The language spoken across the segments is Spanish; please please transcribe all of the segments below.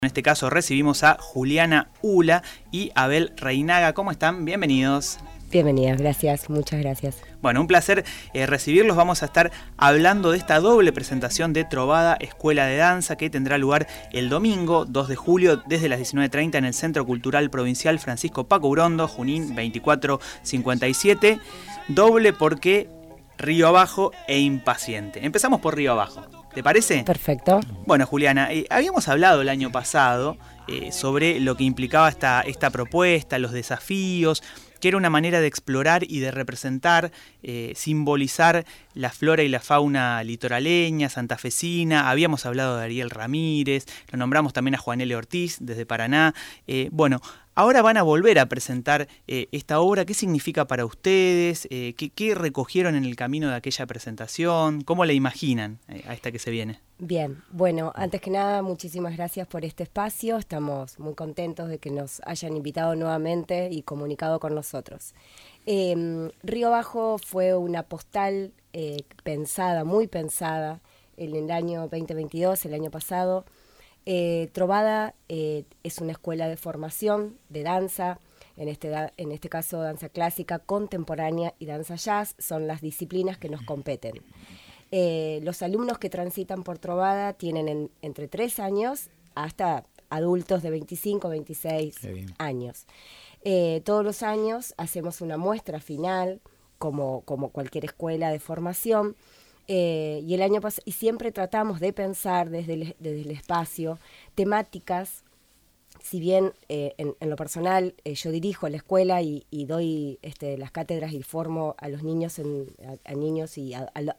En este caso recibimos a Juliana Ula y Abel Reinaga. ¿Cómo están? Bienvenidos. Bienvenidas, gracias, muchas gracias. Bueno, un placer recibirlos. Vamos a estar hablando de esta doble presentación de Trovada Escuela de Danza que tendrá lugar el domingo 2 de julio desde las 19:30 en el Centro Cultural Provincial Francisco Paco Urondo, Junín 2457. Doble porque Río Abajo e Impaciente. Empezamos por Río Abajo. ¿Te parece? Perfecto. Bueno, Juliana, habíamos hablado el año pasado sobre lo que implicaba esta propuesta, los desafíos, que era una manera de explorar y de representar, simbolizar la flora y la fauna litoraleña, santafesina. Habíamos hablado de Ariel Ramírez, lo nombramos también a Juan L. Ortiz desde Paraná. Bueno, ahora van a volver a presentar esta obra. ¿Qué significa para ustedes? ¿Qué recogieron en el camino de aquella presentación? ¿Cómo la imaginan a esta que se viene? Bien, bueno, antes que nada, muchísimas gracias por este espacio. Estamos muy contentos de que nos hayan invitado nuevamente y comunicado con nosotros. Río Abajo fue una postal pensada, muy pensada, en el año 2022, el año pasado. Trovada es una escuela de formación de danza, en este caso danza clásica, contemporánea y danza jazz, son las disciplinas que nos competen. Los alumnos que transitan por Trovada tienen entre 3 años hasta adultos de 25, 26 años. Todos los años hacemos una muestra final, como cualquier escuela de formación, y el año pasado, y siempre tratamos de pensar desde el espacio temáticas. Si bien en lo personal yo dirijo la escuela y doy las cátedras y formo a los niños, a niños y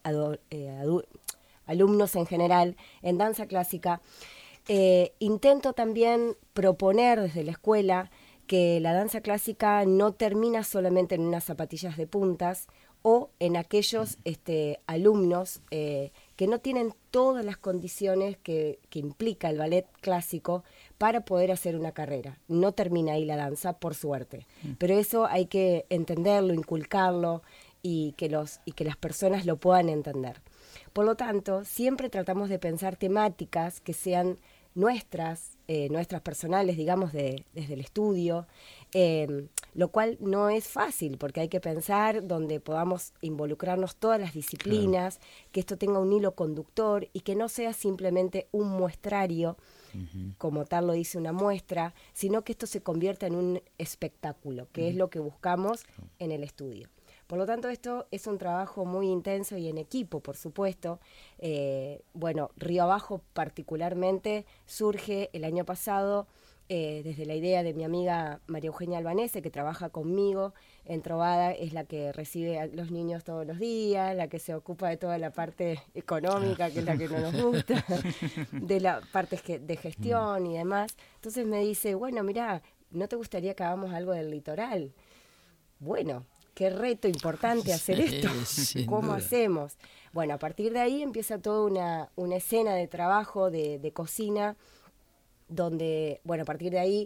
alumnos en general en danza clásica, intento también proponer desde la escuela que la danza clásica no termina solamente en unas zapatillas de puntas o en aquellos alumnos que no tienen todas las condiciones que implica el ballet clásico para poder hacer una carrera. No termina ahí la danza, por suerte. Pero eso hay que entenderlo, inculcarlo y que las personas lo puedan entender. Por lo tanto, siempre tratamos de pensar temáticas que sean nuestras personales, digamos, desde el estudio, lo cual no es fácil, porque hay que pensar donde podamos involucrarnos todas las disciplinas, claro, que esto tenga un hilo conductor y que no sea simplemente un muestrario, como tal lo dice una muestra, sino que esto se convierta en un espectáculo, que es lo que buscamos en el estudio. Por lo tanto, esto es un trabajo muy intenso y en equipo, por supuesto. Bueno, Río Abajo particularmente surge el año pasado desde la idea de mi amiga María Eugenia Albanese, que trabaja conmigo en Trovada, es la que recibe a los niños todos los días, la que se ocupa de toda la parte económica, que es la que no nos gusta, de la parte de gestión y demás. Entonces me dice, bueno, mirá, ¿no te gustaría que hagamos algo del litoral? Bueno, qué reto importante hacer esto. ¿Cómo hacemos? Bueno, a partir de ahí empieza toda una escena de trabajo, de cocina, donde, bueno, a partir de ahí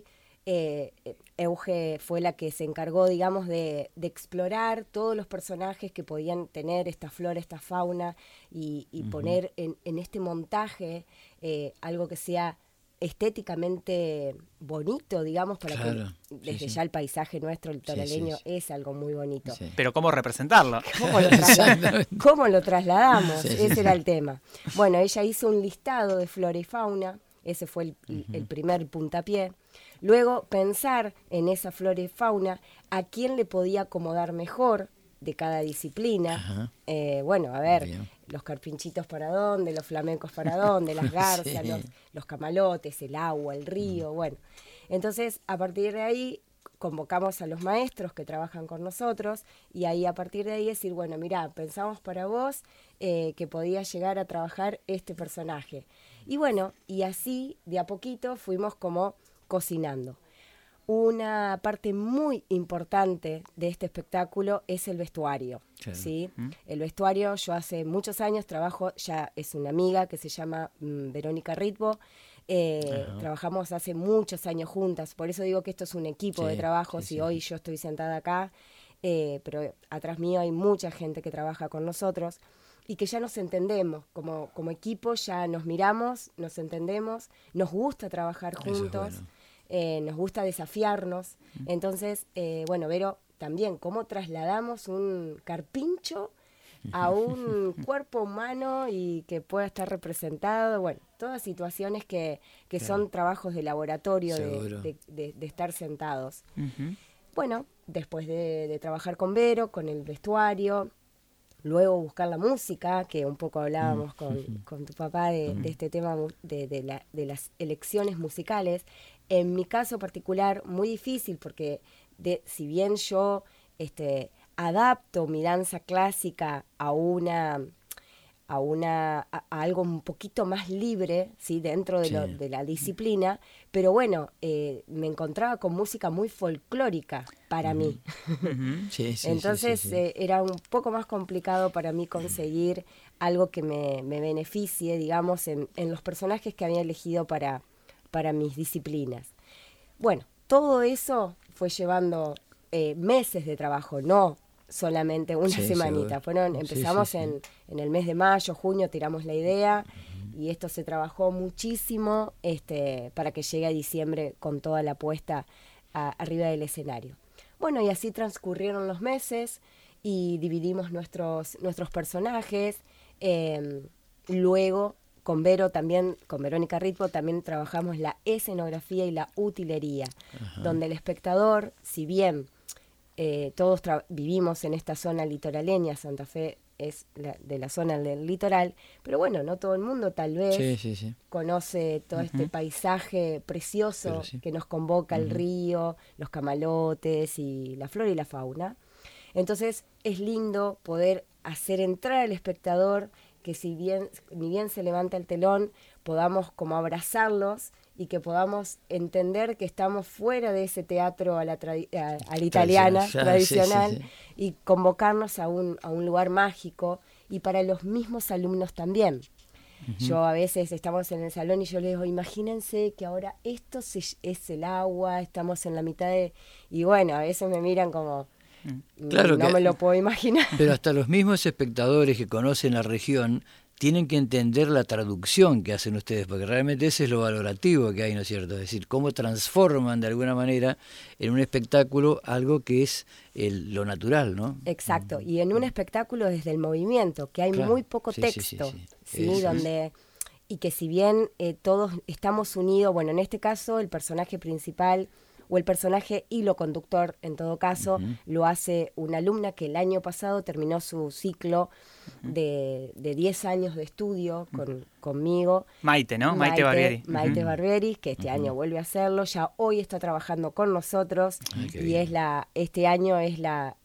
Euge fue la que se encargó, digamos, de explorar todos los personajes que podían tener esta flora, esta fauna, y poner en este montaje algo que sea estéticamente bonito, digamos, para que desde ya el paisaje nuestro, el litoraleño, es algo muy bonito. Sí. Pero ¿cómo representarlo? ¿Cómo lo trasladamos? Ese era el tema. Bueno, ella hizo un listado de flora y fauna, ese fue el primer puntapié. Luego pensar en esa flora y fauna, a quién le podía acomodar mejor de cada disciplina. Bueno, a ver, los carpinchitos para dónde, los flamencos para dónde, las garzas, los camalotes, el agua, el río, bueno. Entonces, a partir de ahí, convocamos a los maestros que trabajan con nosotros y ahí a partir de ahí decir, bueno, mirá, pensamos para vos que podía llegar a trabajar este personaje. Y bueno, y así, de a poquito, fuimos como cocinando. Una parte muy importante de este espectáculo es el vestuario, ¿sí? El vestuario, yo hace muchos años trabajo, ya es una amiga que se llama Verónica Ritbo, trabajamos hace muchos años juntas, por eso digo que esto es un equipo de trabajo, hoy yo estoy sentada acá, pero atrás mío hay mucha gente que trabaja con nosotros. y que ya nos entendemos, como equipo ya nos miramos, nos entendemos, nos gusta trabajar juntos, nos gusta desafiarnos. Entonces, bueno, Vero, también cómo trasladamos un carpincho a un cuerpo humano y que pueda estar representado, bueno, todas situaciones que son trabajos de laboratorio, de estar sentados. Bueno, después de trabajar con Vero, con el vestuario, luego buscar la música, que un poco hablábamos con tu papá de este tema de las elecciones musicales. En mi caso particular, muy difícil, porque si bien yo adapto mi danza clásica a algo un poquito más libre, ¿sí? Dentro de la disciplina, pero bueno, me encontraba con música muy folclórica para mí. Entonces era un poco más complicado para mí conseguir algo que me beneficie, digamos, en los personajes que había elegido para mis disciplinas. Bueno, todo eso fue llevando meses de trabajo, no solamente una semanita. Empezamos en el mes de mayo, junio, tiramos la idea y esto se trabajó muchísimo para que llegue a diciembre con toda la puesta arriba del escenario. Bueno, y así transcurrieron los meses y dividimos nuestros personajes. Luego, con Vero también, con Verónica Ritvo, también trabajamos la escenografía y la utilería, donde el espectador, si bien todos vivimos en esta zona litoraleña, Santa Fe es de la zona del litoral, pero bueno, no todo el mundo tal vez conoce todo este paisaje precioso que nos convoca el río, los camalotes y la flora y la fauna. Entonces es lindo poder hacer entrar al espectador, que ni bien se levanta el telón, podamos como abrazarlos y que podamos entender que estamos fuera de ese teatro a la italiana, tradicional, y convocarnos a un lugar mágico, y para los mismos alumnos también. Yo a veces estamos en el salón y yo les digo, imagínense que ahora esto es el agua, estamos en la mitad de... Y bueno, a veces me miran como... Claro, no me lo puedo imaginar. Pero hasta los mismos espectadores que conocen la región tienen que entender la traducción que hacen ustedes, porque realmente ese es lo valorativo que hay, ¿no es cierto? Es decir, cómo transforman de alguna manera en un espectáculo algo que es lo natural, ¿no? Exacto, y en un espectáculo desde el movimiento, que hay muy poco texto, ¿sí? Donde... Y que si bien todos estamos unidos, bueno, en este caso el personaje principal o el personaje hilo conductor, en todo caso, lo hace una alumna que el año pasado terminó su ciclo de 10 años de estudio conmigo. Maite, ¿no? Maite Barbieri. Maite Barbieri, que este año vuelve a hacerlo, ya hoy está trabajando con nosotros, y este año es la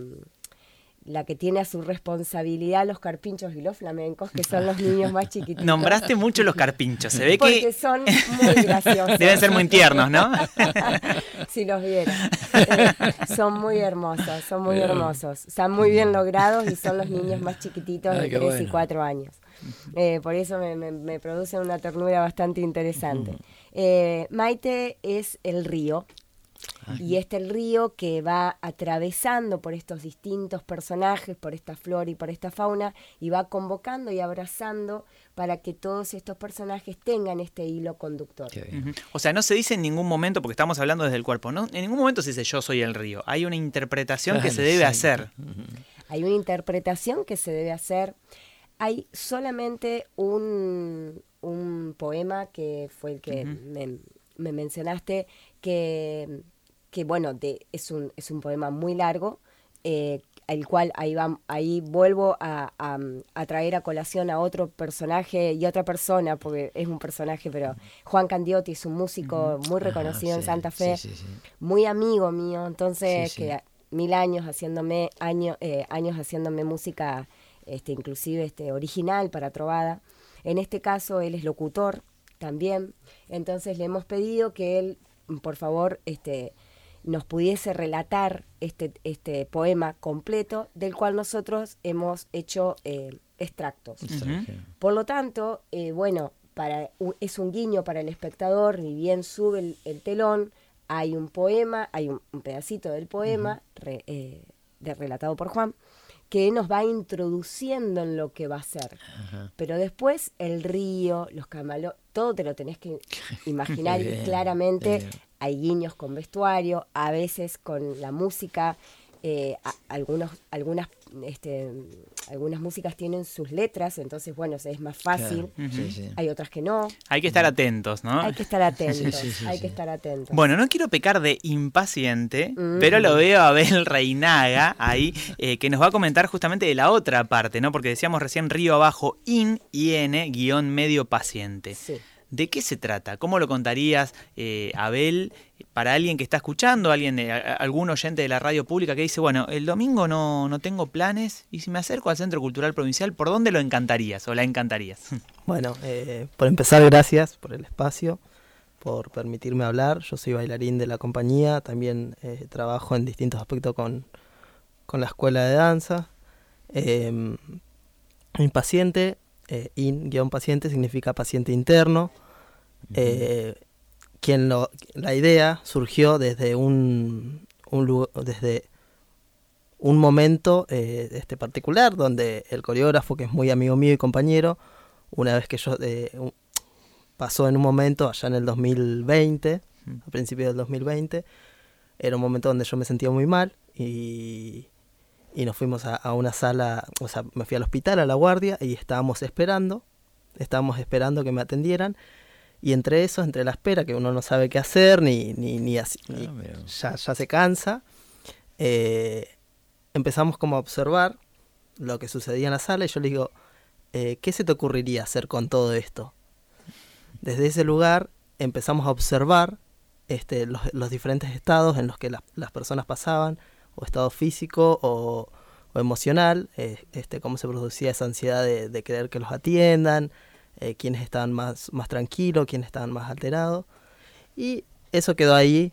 que tiene a su responsabilidad los carpinchos y los flamencos, que son los niños más chiquititos. Nombraste mucho los carpinchos, se ve porque que... son muy graciosos. Deben ser muy tiernos, ¿no? Si los vieran. Son muy hermosos, hermosos. Están muy bien logrados y son los niños más chiquititos de 3 y 4 años. Por eso me produce una ternura bastante interesante. Maite es el río. Y el río que va atravesando por estos distintos personajes, por esta flora y por esta fauna, y va convocando y abrazando para que todos estos personajes tengan este hilo conductor. O sea, no se dice en ningún momento, porque estamos hablando desde el cuerpo, ¿no? En ningún momento se dice yo soy el río. Hay una interpretación que se debe hacer. Hay una interpretación que se debe hacer. Hay solamente un poema que fue el que me mencionaste, que bueno, es un poema muy largo, el cual ahí vuelvo a traer a colación a otro personaje y otra persona, porque es un personaje, pero Juan Candiotti es un músico muy reconocido en Santa Fe, muy amigo mío, entonces que 1000 años haciéndome música, inclusive original para trovada. En este caso él es locutor también, entonces le hemos pedido que él, por favor, nos pudiese relatar este poema completo, del cual nosotros hemos hecho extractos. Por lo tanto, bueno, es un guiño para el espectador, ni bien sube el telón, hay un poema, hay un pedacito del poema relatado por Juan, que nos va introduciendo en lo que va a ser. Ajá. Pero después el río, los camalones, todo te lo tenés que imaginar Bien, claramente. bien. Hay guiños con vestuario, a veces con la música. Algunas músicas tienen sus letras, entonces bueno, es más fácil. Claro, sí, sí. Hay otras que no. Hay que estar atentos, ¿no? Hay que estar atentos, Sí. hay que estar atentos. Bueno, no quiero pecar de impaciente, pero lo veo a Abel Reinaga ahí, que nos va a comentar justamente de la otra parte, ¿no? Porque decíamos recién río abajo, IN, guión medio paciente. Sí. ¿De qué se trata? ¿Cómo lo contarías, Abel, para alguien que está escuchando, algún oyente de la radio pública que dice, bueno, el domingo no tengo planes y si me acerco al Centro Cultural Provincial, ¿por dónde lo encantarías o la encantarías? Bueno, por empezar, gracias por el espacio, por permitirme hablar. Yo soy bailarín de la compañía, también trabajo en distintos aspectos con la escuela de danza. Impaciente, IN-paciente significa paciente interno. La idea surgió desde un momento particular donde el coreógrafo, que es muy amigo mío y compañero, una vez que yo pasó en un momento allá en el 2020, a principios del 2020, era un momento donde yo me sentía muy mal y nos fuimos a una sala, o sea, me fui al hospital, a la guardia, y estábamos esperando que me atendieran. Y entre la espera, que uno no sabe qué hacer, ya se cansa, empezamos como a observar lo que sucedía en la sala, y yo le digo, ¿qué se te ocurriría hacer con todo esto? Desde ese lugar empezamos a observar los diferentes estados en los que las personas pasaban, o estado físico o emocional, cómo se producía esa ansiedad de querer que los atiendan, quiénes estaban más tranquilos, quiénes estaban más alterados. Y eso quedó ahí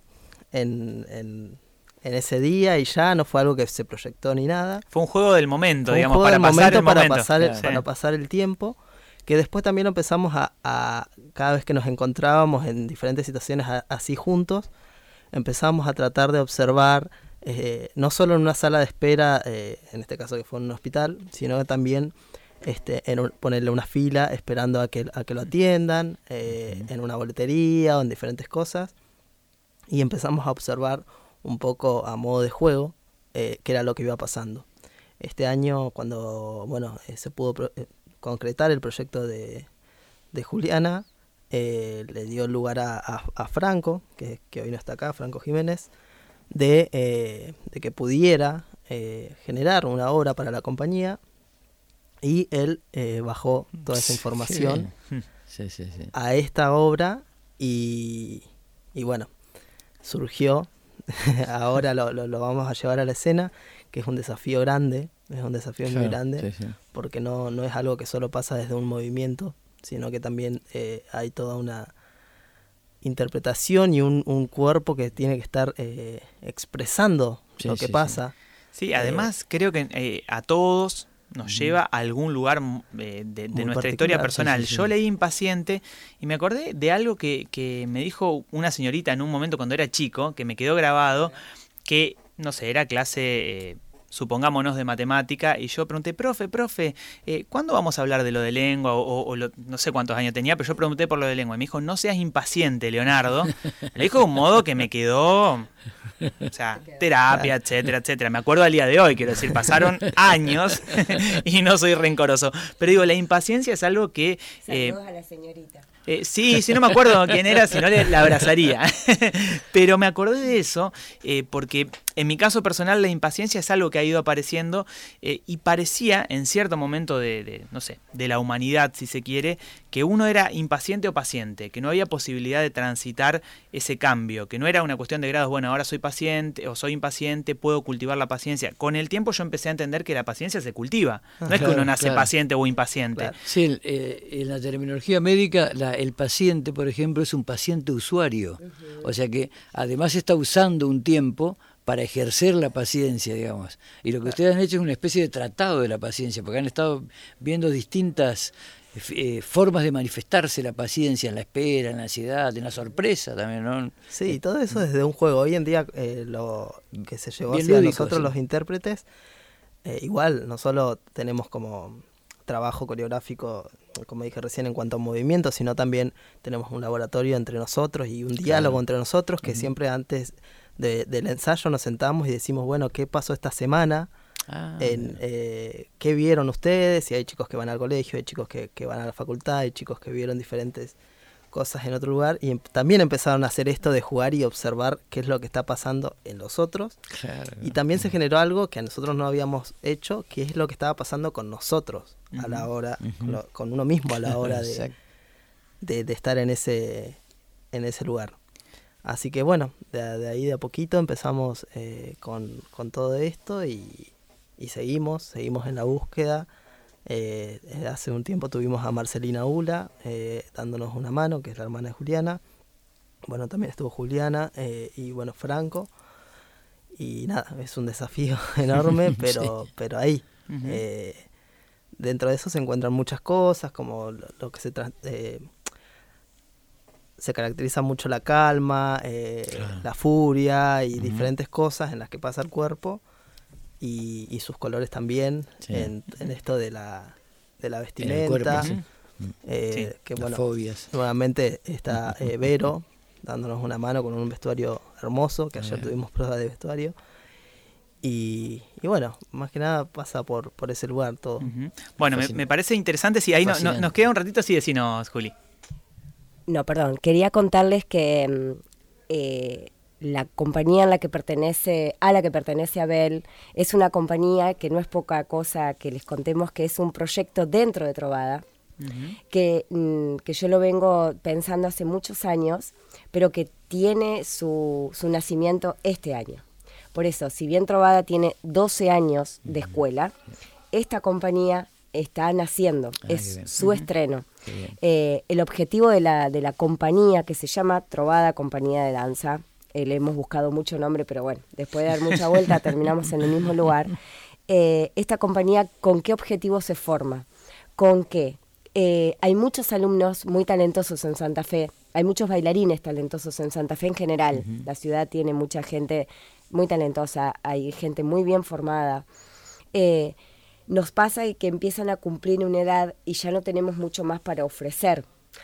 en ese día, y ya no fue algo que se proyectó ni nada. Fue un juego del momento, Fue un digamos, juego para del pasar el momento. para pasar el tiempo, que después también lo empezamos a cada vez que nos encontrábamos en diferentes situaciones así juntos, empezamos a tratar de observar, no solo en una sala de espera, en este caso que fue en un hospital, sino que también ponerle una fila esperando a que lo atiendan, en una boletería o en diferentes cosas, y empezamos a observar un poco a modo de juego qué era lo que iba pasando. Este año, cuando se pudo concretar el proyecto de Juliana, le dio lugar a Franco, que hoy no está acá, Franco Jiménez, de que pudiera generar una obra para la compañía, y él bajó toda esa información sí. a esta obra, y bueno, surgió. Ahora lo vamos a llevar a la escena, que es un desafío grande, muy grande, sí. porque no es algo que solo pasa desde un movimiento, sino que también hay toda una interpretación y un cuerpo que tiene que estar expresando lo que pasa. Sí, además creo que a todos nos lleva a algún lugar de nuestra historia personal. Sí. Yo leí Impaciente y me acordé de algo que me dijo una señorita en un momento cuando era chico, que me quedó grabado, que, no sé, era clase, supongámonos, de matemática, y yo pregunté, profe, ¿cuándo vamos a hablar de lo de lengua? No sé cuántos años tenía, pero yo pregunté por lo de lengua, y me dijo, no seas impaciente, Leonardo. Me dijo de un modo que me quedó... O sea, terapia, etcétera. Me acuerdo al día de hoy, quiero decir, pasaron años y no soy rencoroso. Pero digo, la impaciencia es algo que... Saludos a la señorita. Sí, no me acuerdo quién era, si no la abrazaría. Pero me acordé de eso porque en mi caso personal la impaciencia es algo que ha ido apareciendo y parecía en cierto momento no sé, de la humanidad, si se quiere, que uno era impaciente o paciente, que no había posibilidad de transitar ese cambio, que no era una cuestión de grados, bueno, ahora soy paciente o soy impaciente, puedo cultivar la paciencia. Con el tiempo yo empecé a entender que la paciencia se cultiva, no es que uno nace paciente o impaciente. Claro. Sí, en la terminología médica, el paciente, por ejemplo, es un paciente usuario, o sea que además está usando un tiempo para ejercer la paciencia, digamos. Y lo que ustedes han hecho es una especie de tratado de la paciencia, porque han estado viendo distintas formas de manifestarse la paciencia, en la espera, en la ansiedad, en la sorpresa también, ¿no? Sí, todo eso desde un juego. Hoy en día lo que se llevó Bien hacia lúdico, nosotros sí. los intérpretes igual, no solo tenemos como trabajo coreográfico, como dije recién, en cuanto a movimiento, sino también tenemos un laboratorio entre nosotros y un diálogo entre nosotros, que siempre antes del ensayo nos sentamos y decimos, bueno, ¿qué pasó esta semana? ¿Qué vieron ustedes? Si hay chicos que van al colegio, hay chicos que van a la facultad, hay chicos que vieron diferentes cosas en otro lugar, y también empezaron a hacer esto de jugar y observar qué es lo que está pasando en los otros. Claro. Y también se generó algo que a nosotros no habíamos hecho, que es lo que estaba pasando con nosotros a la hora, con uno mismo a la hora de estar en ese lugar. Así que bueno, de ahí de a poquito empezamos con todo esto y seguimos en la búsqueda. Hace un tiempo tuvimos a Marcelina Ula dándonos una mano, que es la hermana de Juliana. Bueno, también estuvo Juliana y bueno, Franco. Y nada, es un desafío enorme, pero ahí. Dentro de eso se encuentran muchas cosas, como lo que se caracteriza mucho la calma, la furia y diferentes cosas en las que pasa el cuerpo. Y sus colores también, en esto de la vestimenta, cuerpo, que bueno, fobias. Nuevamente está Vero dándonos una mano con un vestuario hermoso, que ayer tuvimos prueba de vestuario, y bueno, más que nada pasa por ese lugar todo. Bueno, me parece interesante, si ahí nos queda un ratito, sí, decinos, Juli. No, perdón, quería contarles que la compañía a la que pertenece Abel es una compañía que no es poca cosa que les contemos, que es un proyecto dentro de Trovada, que yo lo vengo pensando hace muchos años, pero que tiene su nacimiento este año. Por eso, si bien Trovada tiene 12 años de escuela, esta compañía está naciendo, es su estreno. El objetivo de la compañía, que se llama Trovada Compañía de Danza, le hemos buscado mucho nombre, pero bueno, después de dar mucha vuelta terminamos en el mismo lugar. Esta compañía, ¿con qué objetivo se forma? Con que hay muchos alumnos muy talentosos en Santa Fe, hay muchos bailarines talentosos en Santa Fe en general. La ciudad tiene mucha gente muy talentosa, hay gente muy bien formada. Nos pasa que empiezan a cumplir una edad y ya no tenemos mucho más para ofrecer.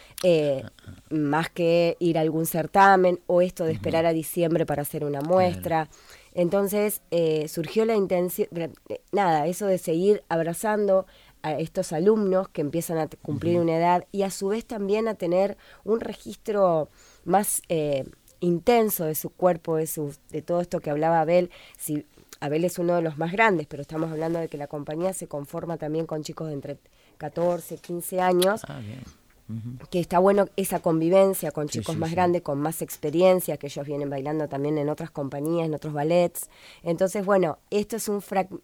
Más que ir a algún certamen o esto de esperar a diciembre para hacer una muestra. Entonces surgió la intención, eso de seguir abrazando a estos alumnos que empiezan a cumplir una edad y a su vez también a tener un registro más intenso de su cuerpo, de todo esto que hablaba Abel. Abel es uno de los más grandes, pero estamos hablando de que la compañía se conforma también con chicos de entre 14, 15 años. Que está bueno esa convivencia con chicos más grandes, con más experiencia, que ellos vienen bailando también en otras compañías, en otros ballets. Entonces, bueno, esto es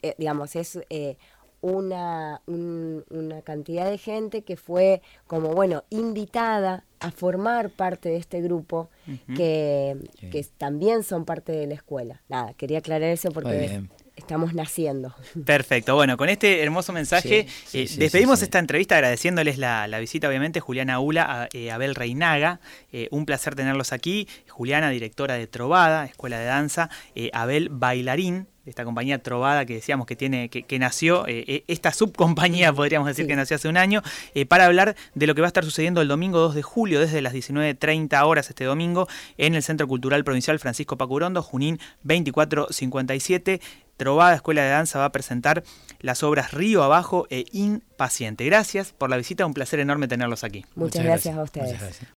una cantidad de gente que fue como, bueno, invitada a formar parte de este grupo, que también son parte de la escuela. Nada, quería aclarar eso porque estamos naciendo. Perfecto. Bueno, con este hermoso mensaje despedimos esta entrevista agradeciéndoles la visita, obviamente, Juliana Ula, a Abel Reinaga. Un placer tenerlos aquí. Juliana, directora de Trovada, Escuela de Danza. Abel, bailarín de esta compañía Trovada que decíamos que nació, esta subcompañía podríamos decir que nació hace un año, para hablar de lo que va a estar sucediendo el domingo 2 de julio desde las 19:30 horas este domingo en el Centro Cultural Provincial Francisco Pacurondo, Junín 2457. Trovada Escuela de Danza va a presentar las obras Río Abajo e Impaciente. Gracias por la visita, un placer enorme tenerlos aquí. Muchas gracias a ustedes.